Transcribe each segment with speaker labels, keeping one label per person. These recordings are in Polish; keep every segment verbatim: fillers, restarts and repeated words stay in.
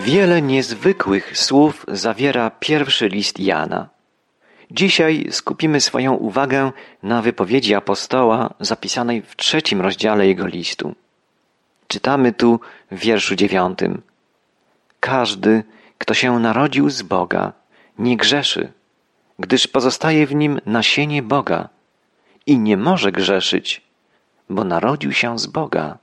Speaker 1: Wiele niezwykłych słów zawiera pierwszy list Jana. Dzisiaj skupimy swoją uwagę na wypowiedzi apostoła zapisanej w trzecim rozdziale jego listu. Czytamy tu w wierszu dziewiątym. Każdy, kto się narodził z Boga, nie grzeszy, gdyż pozostaje w nim nasienie Boga i nie może grzeszyć, bo narodził się z Boga.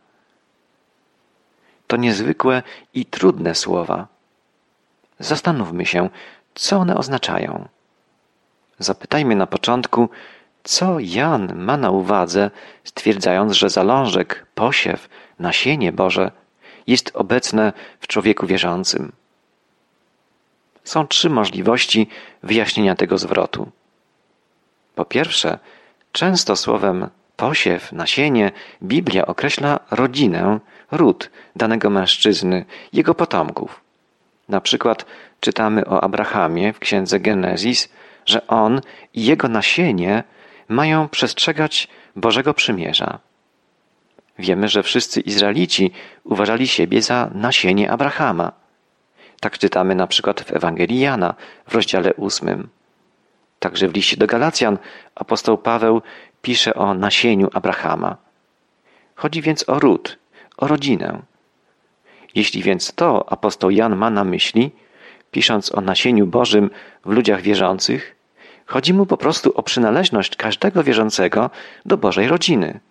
Speaker 1: To niezwykłe i trudne słowa. Zastanówmy się, co one oznaczają. Zapytajmy na początku, co Jan ma na uwadze, stwierdzając, że zalążek, posiew, nasienie Boże jest obecne w człowieku wierzącym. Są trzy możliwości wyjaśnienia tego zwrotu. Po pierwsze, często słowem posiew, nasienie Biblia określa rodzinę, ród danego mężczyzny, jego potomków. Na przykład czytamy o Abrahamie w księdze Genezis, że on i jego nasienie mają przestrzegać Bożego Przymierza. Wiemy, że wszyscy Izraelici uważali siebie za nasienie Abrahama. Tak czytamy na przykład w Ewangelii Jana w rozdziale ósmym. Także w liście do Galacjan apostoł Paweł pisze o nasieniu Abrahama. Chodzi więc o ród, o rodzinę. Jeśli więc to apostoł Jan ma na myśli, pisząc o nasieniu Bożym w ludziach wierzących, chodzi mu po prostu o przynależność każdego wierzącego do Bożej rodziny.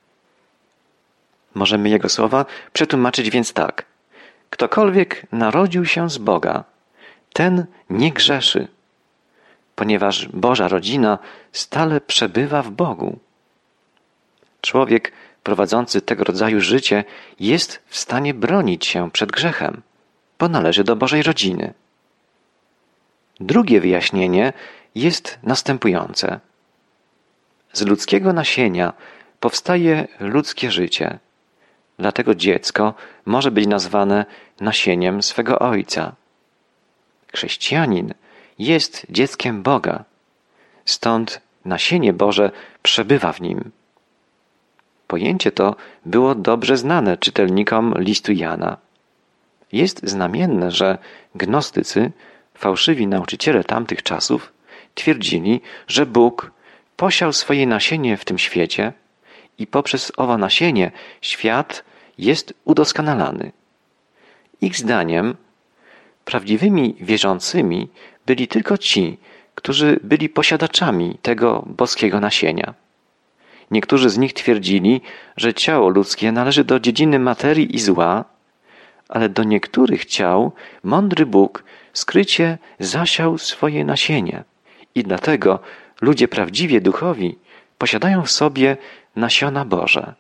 Speaker 1: Możemy jego słowa przetłumaczyć więc tak. Ktokolwiek narodził się z Boga, ten nie grzeszy, ponieważ Boża rodzina stale przebywa w Bogu. Człowiek prowadzący tego rodzaju życie jest w stanie bronić się przed grzechem, bo należy do Bożej rodziny. Drugie wyjaśnienie jest następujące. Z ludzkiego nasienia powstaje ludzkie życie. Dlatego dziecko może być nazwane nasieniem swego ojca. Chrześcijanin jest dzieckiem Boga, stąd nasienie Boże przebywa w nim. Pojęcie to było dobrze znane czytelnikom listu Jana. Jest znamienne, że gnostycy, fałszywi nauczyciele tamtych czasów, twierdzili, że Bóg posiał swoje nasienie w tym świecie i poprzez owo nasienie świat jest udoskonalany. Ich zdaniem prawdziwymi wierzącymi byli tylko ci, którzy byli posiadaczami tego boskiego nasienia. Niektórzy z nich twierdzili, że ciało ludzkie należy do dziedziny materii i zła, ale do niektórych ciał mądry Bóg skrycie zasiał swoje nasienie i dlatego ludzie prawdziwie duchowi posiadają w sobie nasiona Boże.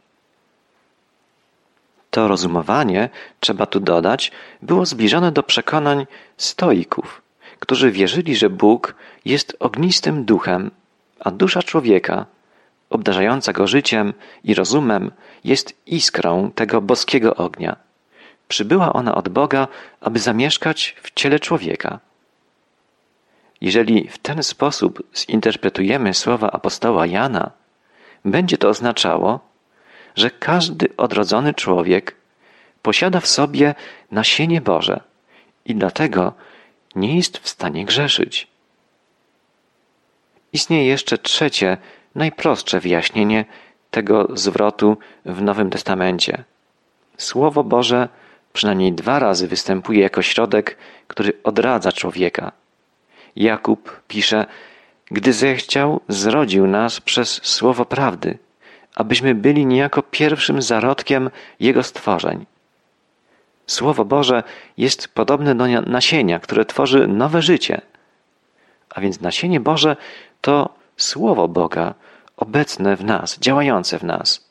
Speaker 1: To rozumowanie, trzeba tu dodać, było zbliżone do przekonań stoików, którzy wierzyli, że Bóg jest ognistym duchem, a dusza człowieka, obdarzająca go życiem i rozumem, jest iskrą tego boskiego ognia. Przybyła ona od Boga, aby zamieszkać w ciele człowieka. Jeżeli w ten sposób zinterpretujemy słowa apostoła Jana, będzie to oznaczało, że każdy odrodzony człowiek posiada w sobie nasienie Boże i dlatego nie jest w stanie grzeszyć. Istnieje jeszcze trzecie, najprostsze wyjaśnienie tego zwrotu w Nowym Testamencie. Słowo Boże przynajmniej dwa razy występuje jako środek, który odradza człowieka. Jakub pisze, gdy zechciał, zrodził nas przez słowo prawdy, abyśmy byli niejako pierwszym zarodkiem Jego stworzeń. Słowo Boże jest podobne do nasienia, które tworzy nowe życie. A więc nasienie Boże to Słowo Boga obecne w nas, działające w nas.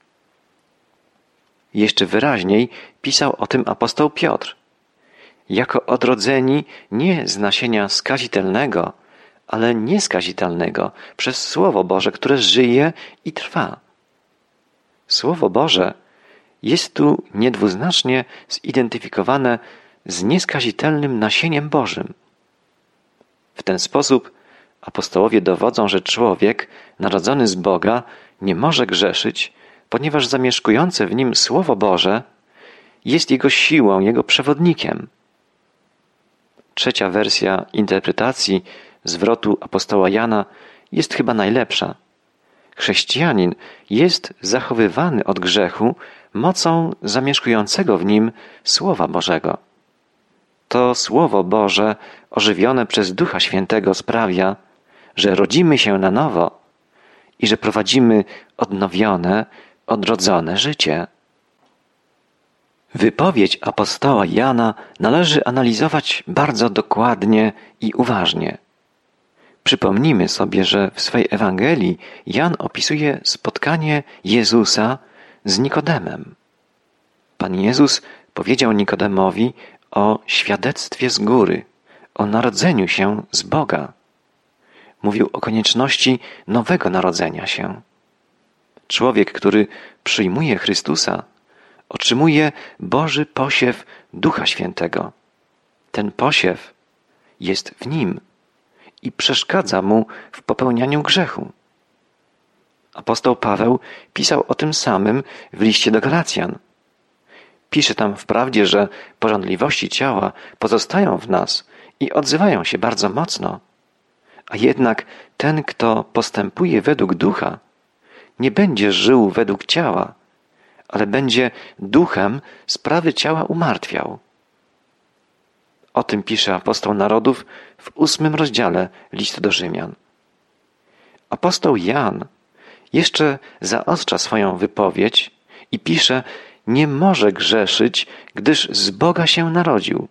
Speaker 1: Jeszcze wyraźniej pisał o tym apostoł Piotr. Jako odrodzeni nie z nasienia skazitelnego, ale nieskazitelnego przez Słowo Boże, które żyje i trwa. Słowo Boże jest tu niedwuznacznie zidentyfikowane z nieskazitelnym nasieniem Bożym. W ten sposób apostołowie dowodzą, że człowiek narodzony z Boga nie może grzeszyć, ponieważ zamieszkujące w nim Słowo Boże jest jego siłą, jego przewodnikiem. trzecia wersja interpretacji zwrotu apostoła Jana jest chyba najlepsza. Chrześcijanin jest zachowywany od grzechu mocą zamieszkującego w nim Słowa Bożego. To Słowo Boże, ożywione przez Ducha Świętego, sprawia, że rodzimy się na nowo i że prowadzimy odnowione, odrodzone życie. Wypowiedź apostoła Jana należy analizować bardzo dokładnie i uważnie. Przypomnijmy sobie, że w swej Ewangelii Jan opisuje spotkanie Jezusa z Nikodemem. Pan Jezus powiedział Nikodemowi o świadectwie z góry, o narodzeniu się z Boga. Mówił o konieczności nowego narodzenia się. Człowiek, który przyjmuje Chrystusa, otrzymuje Boży posiew Ducha Świętego. Ten posiew jest w nim i przeszkadza mu w popełnianiu grzechu. Apostoł Paweł pisał o tym samym w liście do Galacjan. Pisze tam wprawdzie, że pożądliwości ciała pozostają w nas i odzywają się bardzo mocno, a jednak ten, kto postępuje według ducha, nie będzie żył według ciała, ale będzie duchem sprawy ciała umartwiał. O tym pisze apostoł narodów w ósmym rozdziale listu do Rzymian. Apostoł Jan jeszcze zaostrza swoją wypowiedź i pisze: nie może grzeszyć, gdyż z Boga się narodził.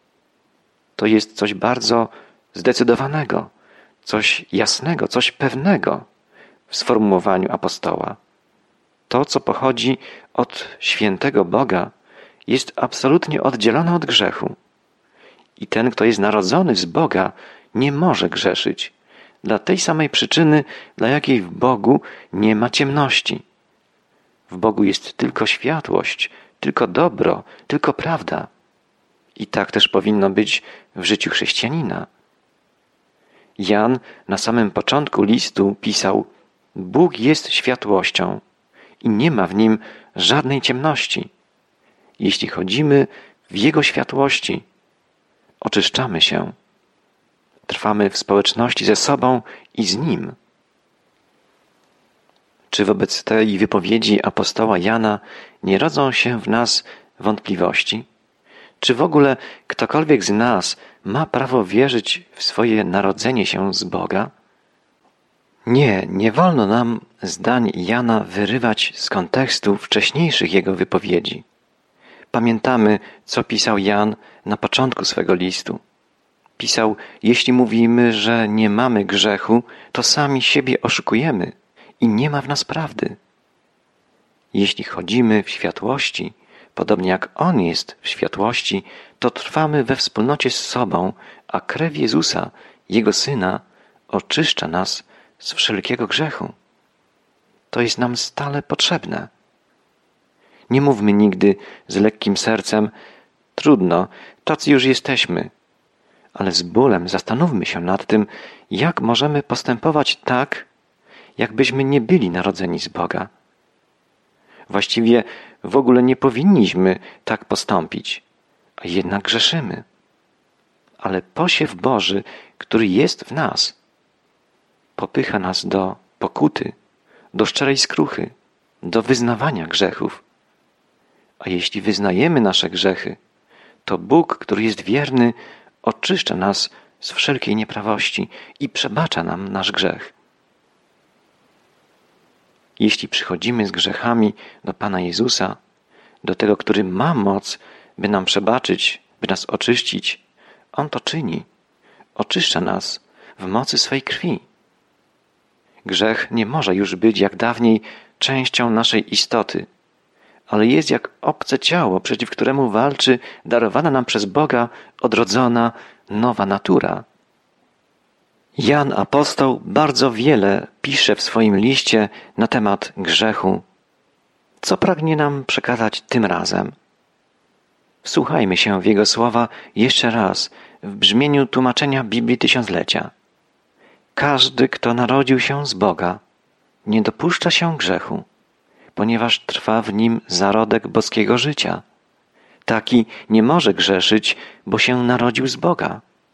Speaker 1: To jest coś bardzo zdecydowanego, coś jasnego, coś pewnego w sformułowaniu apostoła. To, co pochodzi od świętego Boga, jest absolutnie oddzielone od grzechu. I ten, kto jest narodzony z Boga, nie może grzeszyć. Dla tej samej przyczyny, dla jakiej w Bogu nie ma ciemności. W Bogu jest tylko światłość, tylko dobro, tylko prawda. I tak też powinno być w życiu chrześcijanina. Jan na samym początku listu pisał: Bóg jest światłością i nie ma w nim żadnej ciemności. Jeśli chodzimy w Jego światłości, oczyszczamy się. Trwamy w społeczności ze sobą i z Nim. Czy wobec tej wypowiedzi apostoła Jana nie rodzą się w nas wątpliwości? Czy w ogóle ktokolwiek z nas ma prawo wierzyć w swoje narodzenie się z Boga? Nie, nie wolno nam zdań Jana wyrywać z kontekstu wcześniejszych jego wypowiedzi. Pamiętamy, co pisał Jan na początku swego listu. Pisał: jeśli mówimy, że nie mamy grzechu, to sami siebie oszukujemy i nie ma w nas prawdy. Jeśli chodzimy w światłości, podobnie jak On jest w światłości, to trwamy we wspólnocie z sobą, a krew Jezusa, Jego Syna, oczyszcza nas z wszelkiego grzechu. To jest nam stale potrzebne. Nie mówmy nigdy z lekkim sercem: trudno, tacy już jesteśmy. Ale z bólem zastanówmy się nad tym, jak możemy postępować tak, jakbyśmy nie byli narodzeni z Boga. Właściwie w ogóle nie powinniśmy tak postąpić, a jednak grzeszymy. Ale posiew Boży, który jest w nas, popycha nas do pokuty, do szczerej skruchy, do wyznawania grzechów. A jeśli wyznajemy nasze grzechy, to Bóg, który jest wierny, oczyszcza nas z wszelkiej nieprawości i przebacza nam nasz grzech. Jeśli przychodzimy z grzechami do Pana Jezusa, do tego, który ma moc, by nam przebaczyć, by nas oczyścić, On to czyni. Oczyszcza nas w mocy swej krwi. Grzech nie może już być jak dawniej częścią naszej istoty, ale jest jak obce ciało, przeciw któremu walczy darowana nam przez Boga odrodzona nowa natura. Jan apostoł bardzo wiele pisze w swoim liście na temat grzechu. Co pragnie nam przekazać tym razem? Wsłuchajmy się w jego słowa jeszcze raz w brzmieniu tłumaczenia Biblii Tysiąclecia. Każdy, kto narodził się z Boga, nie dopuszcza się grzechu, ponieważ trwa w nim zarodek boskiego życia. Taki nie może grzeszyć, bo się narodził z Boga.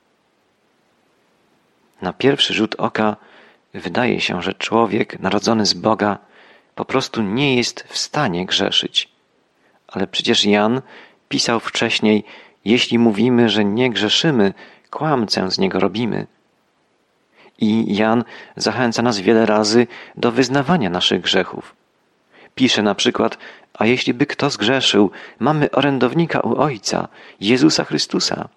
Speaker 1: Na pierwszy rzut oka wydaje się, że człowiek narodzony z Boga po prostu nie jest w stanie grzeszyć. Ale przecież Jan pisał wcześniej: jeśli mówimy, że nie grzeszymy, kłamcę z niego robimy. I Jan zachęca nas wiele razy do wyznawania naszych grzechów. Pisze na przykład: a jeśli by kto zgrzeszył, mamy orędownika u Ojca, Jezusa Chrystusa.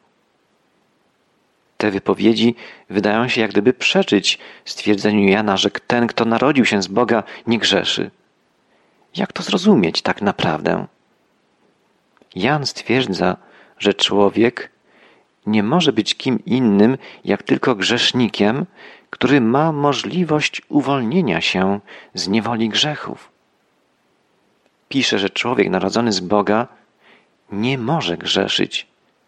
Speaker 1: Te wypowiedzi wydają się jak gdyby przeczyć stwierdzeniu Jana, że ten, kto narodził się z Boga, nie grzeszy. Jak to zrozumieć tak naprawdę? Jan stwierdza, że człowiek nie może być kim innym, jak tylko grzesznikiem, który ma możliwość uwolnienia się z niewoli grzechów. Pisze, że człowiek narodzony z Boga nie może grzeszyć.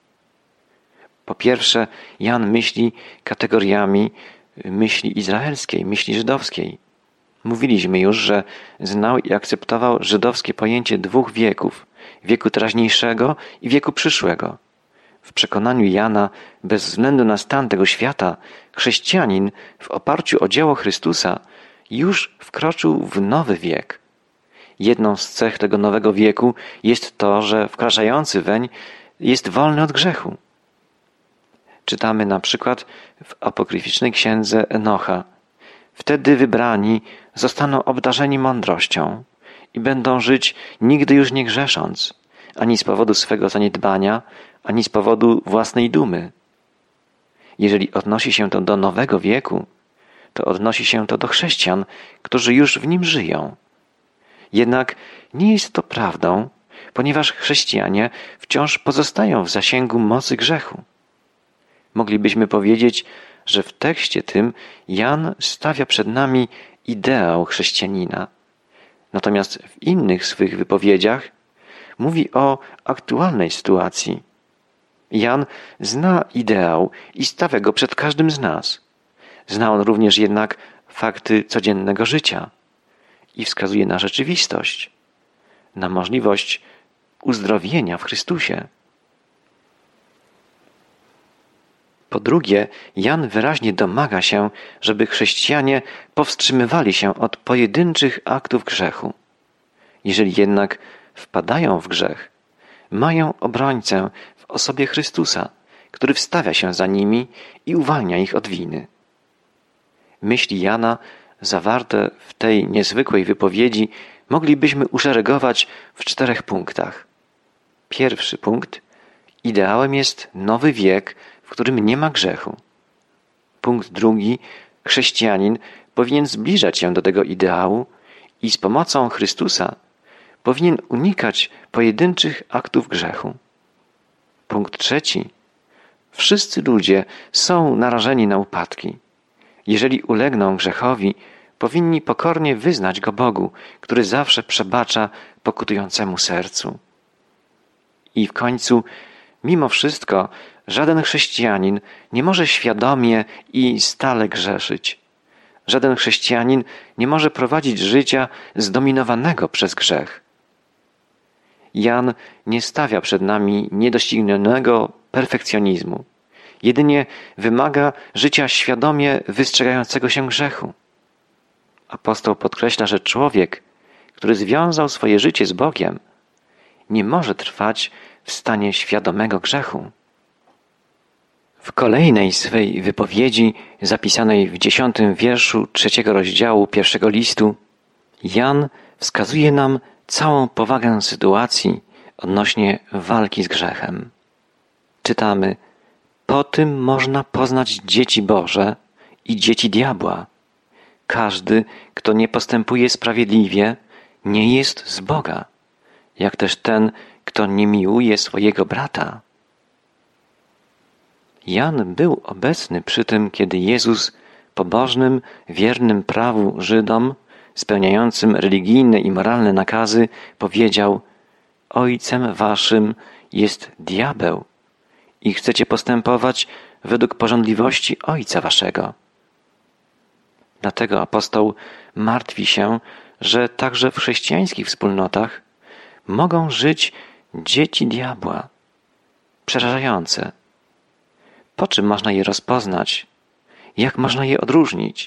Speaker 1: Po pierwsze, Jan myśli kategoriami myśli izraelskiej, myśli żydowskiej. Mówiliśmy już, że znał i akceptował żydowskie pojęcie dwóch wieków, wieku teraźniejszego i wieku przyszłego. W przekonaniu Jana, bez względu na stan tego świata, chrześcijanin w oparciu o dzieło Chrystusa już wkroczył w nowy wiek. Jedną z cech tego nowego wieku jest to, że wkraczający weń jest wolny od grzechu. Czytamy na przykład w apokryficznej księdze Enocha: wtedy wybrani zostaną obdarzeni mądrością i będą żyć nigdy już nie grzesząc, ani z powodu swego zaniedbania, ani z powodu własnej dumy. Jeżeli odnosi się to do nowego wieku, to odnosi się to do chrześcijan, którzy już w nim żyją. Jednak nie jest to prawdą, ponieważ chrześcijanie wciąż pozostają w zasięgu mocy grzechu. Moglibyśmy powiedzieć, że w tekście tym Jan stawia przed nami ideał chrześcijanina. Natomiast w innych swych wypowiedziach mówi o aktualnej sytuacji. Jan zna ideał i stawia go przed każdym z nas. Zna on również jednak fakty codziennego życia i wskazuje na rzeczywistość, na możliwość uzdrowienia w Chrystusie. Po drugie, Jan wyraźnie domaga się, żeby chrześcijanie powstrzymywali się od pojedynczych aktów grzechu. Jeżeli jednak wpadają w grzech, mają obrońcę w osobie Chrystusa, który wstawia się za nimi i uwalnia ich od winy. Myśli Jana zawarte w tej niezwykłej wypowiedzi moglibyśmy uszeregować w czterech punktach. Pierwszy punkt: ideałem jest nowy wiek, w którym nie ma grzechu. Punkt drugi: chrześcijanin powinien zbliżać się do tego ideału i z pomocą Chrystusa powinien unikać pojedynczych aktów grzechu. Punkt trzeci: wszyscy ludzie są narażeni na upadki. Jeżeli ulegną grzechowi, powinni pokornie wyznać go Bogu, który zawsze przebacza pokutującemu sercu. I w końcu, mimo wszystko, żaden chrześcijanin nie może świadomie i stale grzeszyć. Żaden chrześcijanin nie może prowadzić życia zdominowanego przez grzech. Jan nie stawia przed nami niedoścignionego perfekcjonizmu. Jedynie wymaga życia świadomie wystrzegającego się grzechu. Apostoł podkreśla, że człowiek, który związał swoje życie z Bogiem, nie może trwać w stanie świadomego grzechu. W kolejnej swej wypowiedzi, zapisanej w dziesiątym wierszu trzeciego rozdziału pierwszego listu, Jan wskazuje nam całą powagę sytuacji odnośnie walki z grzechem. Czytamy: po tym można poznać dzieci Boże i dzieci diabła. Każdy, kto nie postępuje sprawiedliwie, nie jest z Boga, jak też ten, kto nie miłuje swojego brata. Jan był obecny przy tym, kiedy Jezus, pobożnym, wiernym prawu Żydom, spełniającym religijne i moralne nakazy, powiedział: Ojcem waszym jest diabeł i chcecie postępować według pożądliwości ojca waszego. Dlatego apostoł martwi się, że także w chrześcijańskich wspólnotach mogą żyć dzieci diabła. Przerażające. Po czym można je rozpoznać? Jak można je odróżnić?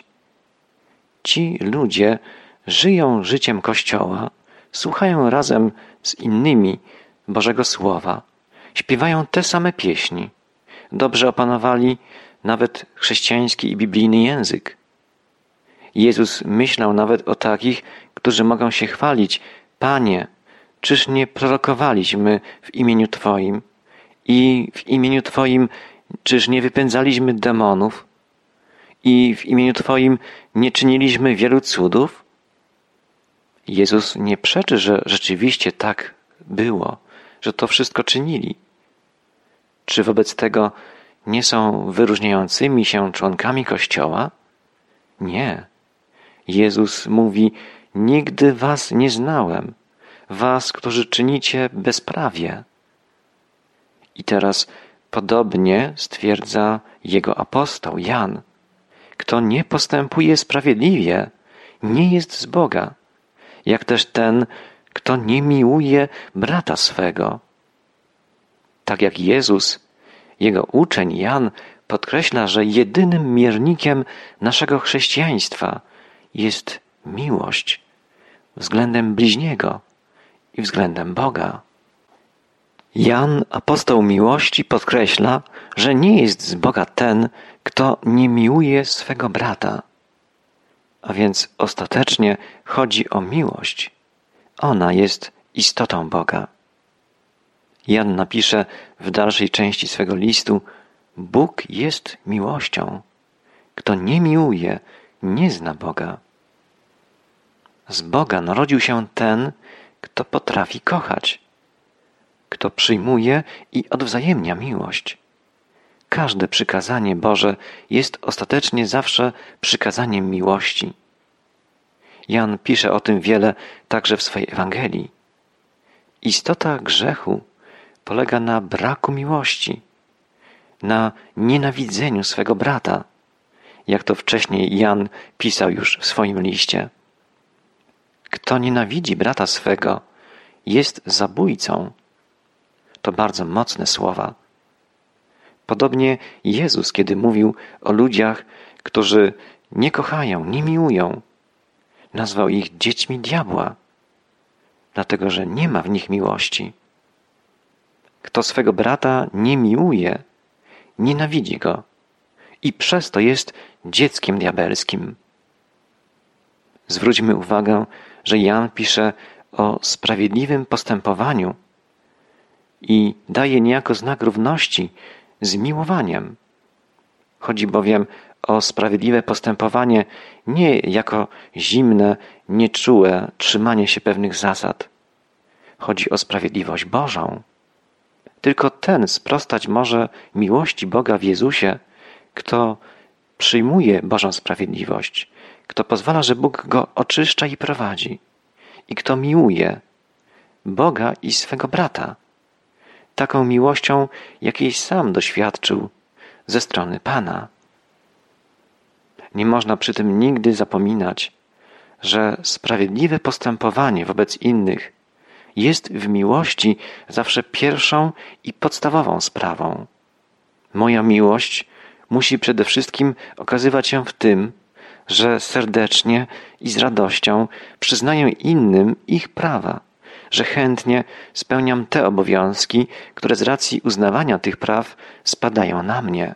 Speaker 1: Ci ludzie żyją życiem Kościoła, słuchają razem z innymi Bożego Słowa, śpiewają te same pieśni, dobrze opanowali nawet chrześcijański i biblijny język. Jezus myślał nawet o takich, którzy mogą się chwalić: Panie, czyż nie prorokowaliśmy w imieniu Twoim i w imieniu Twoim czyż nie wypędzaliśmy demonów i w imieniu Twoim nie czyniliśmy wielu cudów? Jezus nie przeczy, że rzeczywiście tak było, że to wszystko czynili. Czy wobec tego nie są wyróżniającymi się członkami Kościoła? Nie. Jezus mówi: nigdy was nie znałem, was, którzy czynicie bezprawie. I teraz podobnie stwierdza jego apostoł Jan: kto nie postępuje sprawiedliwie, nie jest z Boga, jak też ten, kto nie miłuje brata swego. Tak jak Jezus, jego uczeń Jan podkreśla, że jedynym miernikiem naszego chrześcijaństwa jest miłość względem bliźniego i względem Boga. Jan, apostoł miłości, podkreśla, że nie jest z Boga ten, kto nie miłuje swego brata. A więc ostatecznie chodzi o miłość. Ona jest istotą Boga. Jan napisze w dalszej części swego listu: Bóg jest miłością. Kto nie miłuje, nie zna Boga. Z Boga narodził się ten, kto potrafi kochać, kto przyjmuje i odwzajemnia miłość. Każde przykazanie Boże jest ostatecznie zawsze przykazaniem miłości. Jan pisze o tym wiele także w swej Ewangelii. Istota grzechu polega na braku miłości, na nienawidzeniu swego brata, jak to wcześniej Jan pisał już w swoim liście. Kto nienawidzi brata swego, jest zabójcą. To bardzo mocne słowa. Podobnie Jezus, kiedy mówił o ludziach, którzy nie kochają, nie miłują, nazwał ich dziećmi diabła, dlatego że nie ma w nich miłości. Kto swego brata nie miłuje, nienawidzi go i przez to jest dzieckiem diabelskim. Zwróćmy uwagę, że Jan pisze o sprawiedliwym postępowaniu i daje niejako znak równości z miłowaniem. Chodzi bowiem o sprawiedliwe postępowanie nie jako zimne, nieczułe trzymanie się pewnych zasad. Chodzi o sprawiedliwość Bożą. Tylko ten sprostać może miłości Boga w Jezusie, kto przyjmuje Bożą sprawiedliwość, kto pozwala, że Bóg go oczyszcza i prowadzi, i kto miłuje Boga i swego brata taką miłością, jakiej sam doświadczył ze strony Pana. Nie można przy tym nigdy zapominać, że sprawiedliwe postępowanie wobec innych jest w miłości zawsze pierwszą i podstawową sprawą. Moja miłość musi przede wszystkim okazywać się w tym, że serdecznie i z radością przyznaję innym ich prawa, że chętnie spełniam te obowiązki, które z racji uznawania tych praw spadają na mnie.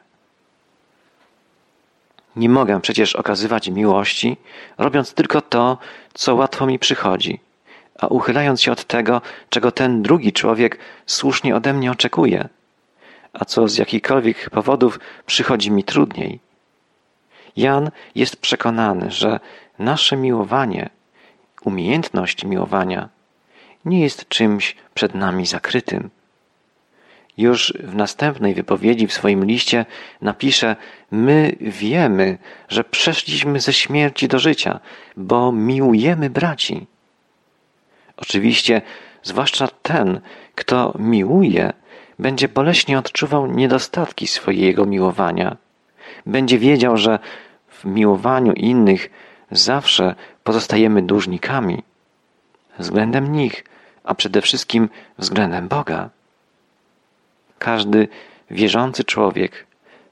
Speaker 1: Nie mogę przecież okazywać miłości, robiąc tylko to, co łatwo mi przychodzi, a uchylając się od tego, czego ten drugi człowiek słusznie ode mnie oczekuje, a co z jakichkolwiek powodów przychodzi mi trudniej. Jan jest przekonany, że nasze miłowanie, umiejętność miłowania nie jest czymś przed nami zakrytym. Już w następnej wypowiedzi w swoim liście napisze: my wiemy, że przeszliśmy ze śmierci do życia, bo miłujemy braci. Oczywiście, zwłaszcza ten, kto miłuje, będzie boleśnie odczuwał niedostatki swojego miłowania. Będzie wiedział, że w miłowaniu innych zawsze pozostajemy dłużnikami względem nich, a przede wszystkim względem Boga. Każdy wierzący człowiek, w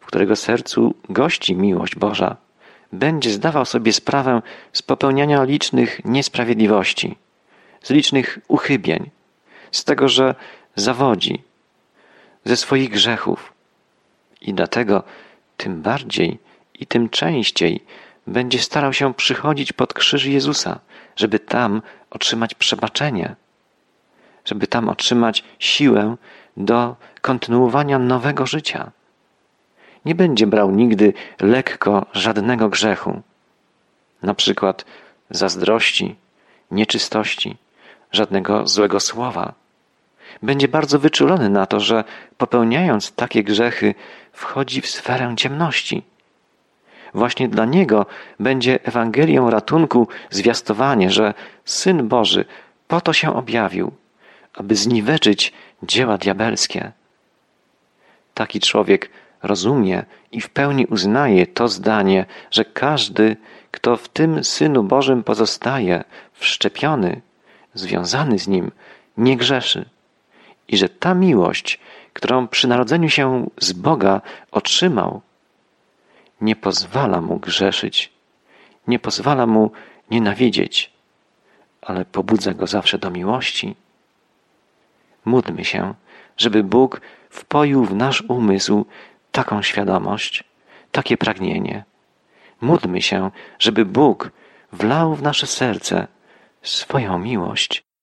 Speaker 1: którego sercu gości miłość Boża, będzie zdawał sobie sprawę z popełniania licznych niesprawiedliwości, z licznych uchybień, z tego, że zawodzi, ze swoich grzechów. I dlatego tym bardziej i tym częściej będzie starał się przychodzić pod krzyż Jezusa, żeby tam otrzymać przebaczenie, żeby tam otrzymać siłę do kontynuowania nowego życia. Nie będzie brał nigdy lekko żadnego grzechu, na przykład zazdrości, nieczystości, żadnego złego słowa. Będzie bardzo wyczulony na to, że popełniając takie grzechy wchodzi w sferę ciemności. Właśnie dla niego będzie Ewangelią ratunku zwiastowanie, że Syn Boży po to się objawił, aby zniweczyć dzieła diabelskie. Taki człowiek rozumie i w pełni uznaje to zdanie, że każdy, kto w tym Synu Bożym pozostaje, wszczepiony, związany z Nim, nie grzeszy. I że ta miłość, którą przy narodzeniu się z Boga otrzymał, nie pozwala mu grzeszyć, nie pozwala mu nienawidzieć, ale pobudza go zawsze do miłości. Módlmy się, żeby Bóg wpoił w nasz umysł taką świadomość, takie pragnienie. Módlmy się, żeby Bóg wlał w nasze serce swoją miłość.